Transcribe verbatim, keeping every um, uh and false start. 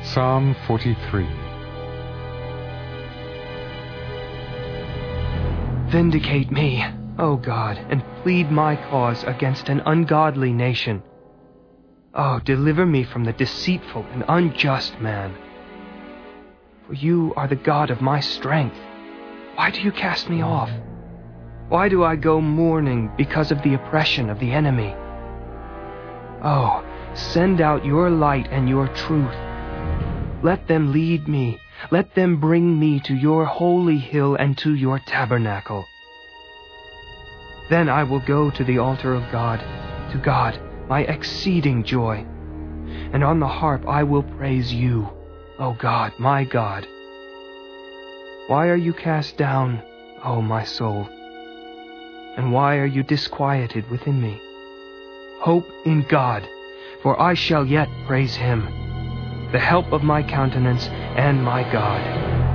Psalm forty-three. Vindicate me, O God, and plead my cause against an ungodly nation. Oh, deliver me from the deceitful and unjust man. For you are the God of my strength. Why do you cast me off? Why do I go mourning because of the oppression of the enemy? Oh, send out your light and your truth. Let them lead me. Let them bring me to your holy hill and to your tabernacle. Then I will go to the altar of God, to God, my exceeding joy. And on the harp I will praise you, O God, my God. Why are you cast down, O my soul? And why are you disquieted within me? Hope in God, for I shall yet praise him, the help of my countenance and my God.